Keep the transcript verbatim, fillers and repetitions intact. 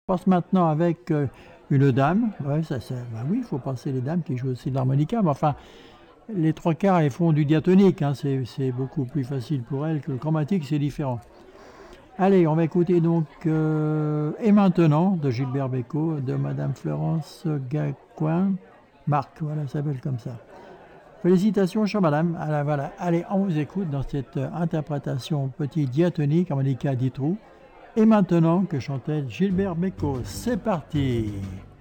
passe maintenant avec euh, une dame. Ouais, ça, ça, bah oui, il faut passer les dames qui jouent aussi de l'harmonica, mais enfin, les trois quarts, elles font du diatonique, hein, c'est, c'est beaucoup plus facile pour elles que le chromatique, c'est différent. Allez, on va écouter donc euh, Et maintenant de Gilbert Bécaud, de Madame Florence Gacoin. Marc, voilà, ça s'appelle comme ça. Félicitations, chère madame. Voilà, voilà. Allez, on vous écoute dans cette euh, interprétation petit diatonique, harmonica à dix trous. Et maintenant que chantait Gilbert Bécaud. C'est parti!